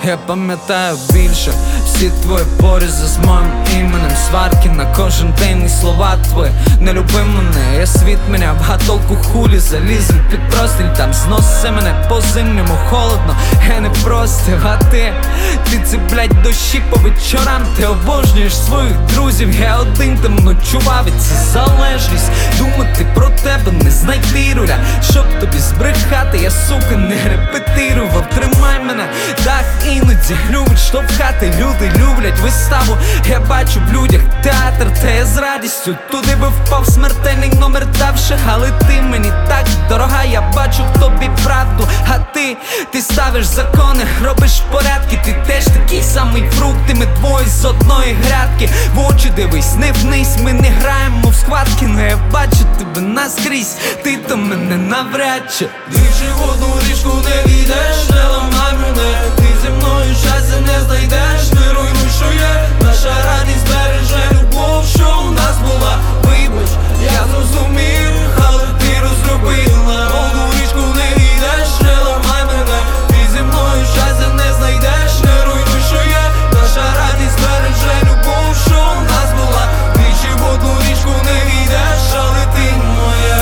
Я пам'ятаю більше всі твої порізи з моїм іменем, сварки на кожен день і слова твої. Не люби мене, я світ міняв, а толку хулі залізем під простіль, там зноси мене по зимньому холодно. Я не простив, а ти ці, блядь, дощі по вечорам. Ти обожнюєш своїх друзів, я один там ночував. І це залежність, думати про тебе, не знайти руля, щоб тобі збрехати, я, сука, не репетирував. Тримай мене, дах іноді любить штовхати. Люди люблять виставу, я бачу в людях театр, та я з радістю туди би впав, смертельний номер давши. Але ти мені так дорога, я бачу в тобі правду. А ти ставиш закони, робиш порядки. Ти теж такий самий фрукт, і ми двоє з одної грядки. В очі дивись, не вниз, ми не граємо в схватки. Но я бачу тебе наскрізь, ти то мене навряд чи. Двічі в одну річку не війдеш, не ламай мене. Ти зі мною щастя не знайдеш, не руйнуй, що є. Наша радість береже любов, що у нас була. Вибач, я зрозумів, але ти розробила. В одну річку не війдеш, не ламай мене. Ти зі мною щастя не знайдеш, не руйнуй, що є. Наша радість береже любов, що у нас була. Двічі в одну річку не війдеш, але ти моя.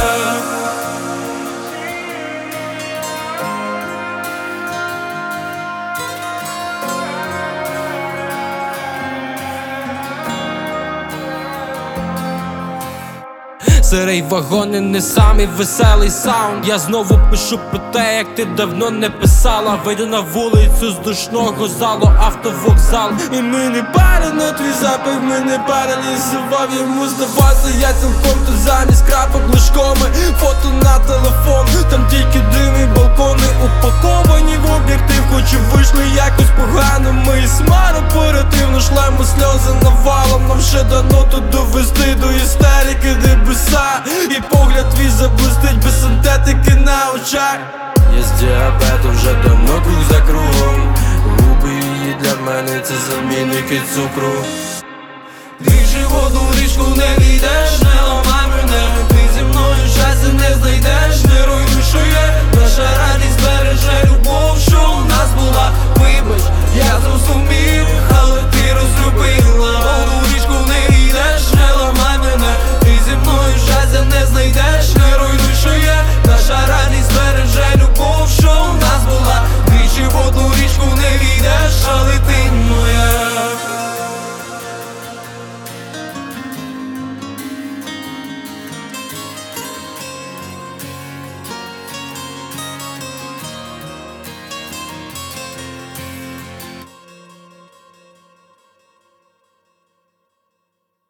Сирий вагон і не самий веселий саунд. Я знову пишу про те, як ти давно не писала. Вийди на вулицю з душного залу, автовокзал. І ми не парено, твій запах, ми не паралізував. Йому здавався, я цілком тут замість крапок лишкоми. Фото на телефон, там тільки дим і балкони упаковані в об'єктив, хоч і вийшли якось погано. Ми смар оперативно шлемо сльози навалом. Нам ще дано тут довести до істерики небеса. І погляд твій заблистить без синтетики на очах. Я з діабетом вже давно круг за кругом. Губи її для мене це замінники цукру. Двічі в одну річку не війдеш, не ламай мене. Ти зі мною щастя не знайдеш, не руйнуй, що є. Наша радість